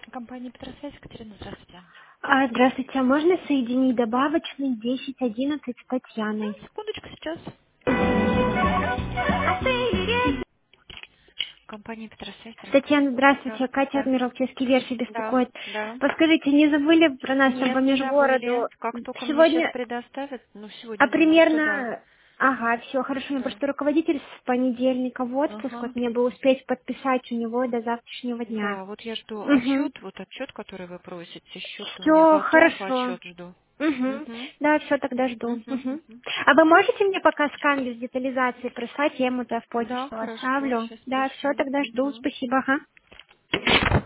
Компания Петросвязь, Екатерина, здравствуйте. Здравствуйте, а можно соединить добавочный 1011 с Татьяной? Секундочку сейчас. Мгм. Компания Петросвязь, здравствуйте. Татьяна, Да, здравствуйте, Катя от да, Мировческий версии да, беспокоит. да. Подскажите, не забыли про нас там по Нет, не забыли. межгороду? Как только мне сейчас Сегодня, предоставят, ну, а сегодня думаю, что да. примерно... Ага, все, хорошо, у меня Да. просто руководитель с понедельника в отпуск, Ага. вот мне бы успеть подписать у него до завтрашнего дня. Да, вот я жду Угу. отчет, вот отчет, который вы просите, счет у меня Все готов, хорошо. отчет жду. Угу. Угу. Да, все, тогда жду. Угу. Угу. Угу. А вы можете мне пока скан без детализации прислать? Я ему-то в Да, почту хорошо, оставлю. сейчас Да, все, пришлю. тогда жду. Угу. Спасибо. Ага.